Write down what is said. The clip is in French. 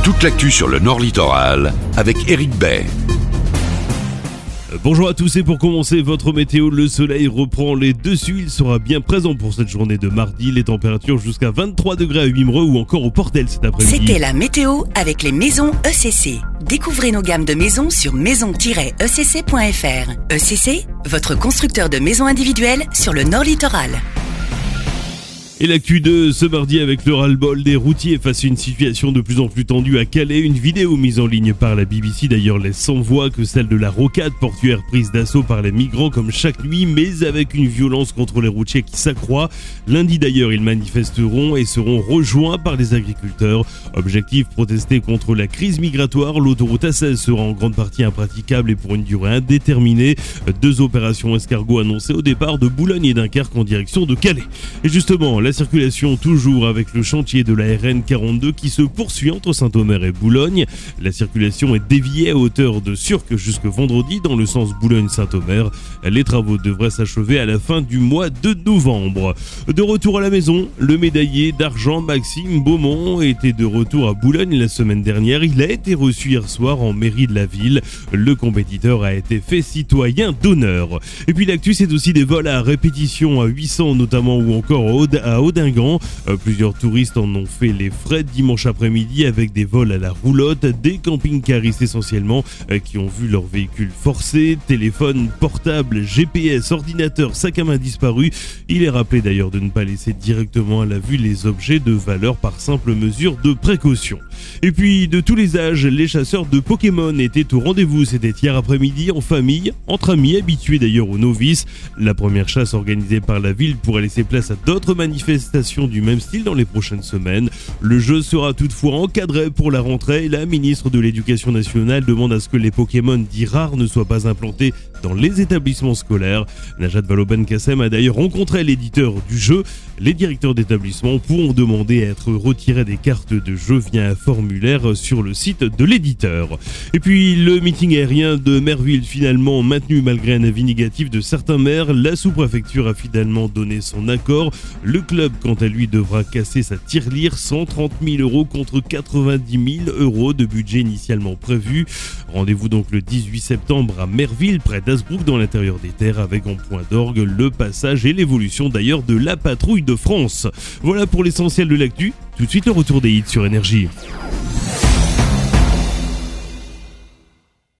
Toute l'actu sur le Nord Littoral avec Éric Bay. Bonjour à tous, et pour commencer votre météo, le soleil reprend les dessus. Il sera bien présent pour cette journée de mardi. Les températures jusqu'à 23 degrés à Wimereux ou encore au Portel cet après-midi. C'était la météo avec les maisons ECC. Découvrez nos gammes de maisons sur maison-ecc.fr. ECC, votre constructeur de maisons individuelles sur le Nord Littoral. Et l'actu de ce mardi avec le ras-le-bol des routiers face à une situation de plus en plus tendue à Calais. Une vidéo mise en ligne par la BBC d'ailleurs laisse sans voix que celle de la rocade portuaire prise d'assaut par les migrants comme chaque nuit, mais avec une violence contre les routiers qui s'accroît. Lundi d'ailleurs, ils manifesteront et seront rejoints par les agriculteurs. Objectif, protester contre la crise migratoire. L'autoroute A16 sera en grande partie impraticable et pour une durée indéterminée. 2 opérations escargots annoncées au départ de Boulogne et Dunkerque en direction de Calais. Et justement, la circulation toujours avec le chantier de la RN 42 qui se poursuit entre Saint-Omer et Boulogne. La circulation est déviée à hauteur de Surques jusque vendredi dans le sens Boulogne-Saint-Omer. Les travaux devraient s'achever à la fin du mois de novembre. De retour à la maison, le médaillé d'argent Maxime Beaumont était de retour à Boulogne la semaine dernière. Il a été reçu hier soir en mairie de la ville. Le compétiteur a été fait citoyen d'honneur. Et puis l'actu, c'est aussi des vols à répétition à 800 notamment ou encore à Audingan. Plusieurs touristes en ont fait les frais dimanche après-midi avec des vols à la roulotte, des camping-caristes essentiellement qui ont vu leur véhicule forcé, téléphone portable, GPS, ordinateur, sac à main disparu. Il est rappelé d'ailleurs de ne pas laisser directement à la vue les objets de valeur par simple mesure de précaution. Et puis de tous les âges, les chasseurs de Pokémon étaient au rendez-vous. C'était hier après-midi en famille, entre amis, habitués d'ailleurs aux novices. La première chasse organisée par la ville pourrait laisser place à d'autres manifestations du même style dans les prochaines semaines. Le jeu sera toutefois encadré pour la rentrée. La ministre de l'Éducation nationale demande à ce que les Pokémon dits rares ne soient pas implantés dans les établissements scolaires. Najat Vallaud-Belkacem a d'ailleurs rencontré l'éditeur du jeu. Les directeurs d'établissement pourront demander à être retirés des cartes de jeu via un formulaire sur le site de l'éditeur. Et puis le meeting aérien de Merville finalement maintenu malgré un avis négatif de certains maires. La sous-préfecture a finalement donné son accord. Le club, quant à lui, devra casser sa tirelire, 130 000 € contre 90 000 € de budget initialement prévu. Rendez-vous donc le 18 septembre à Merville, près d'Hazebrouck, dans l'intérieur des terres, avec en point d'orgue le passage et l'évolution d'ailleurs de la patrouille de France. Voilà pour l'essentiel de l'actu. Tout de suite le retour des hits sur Énergie.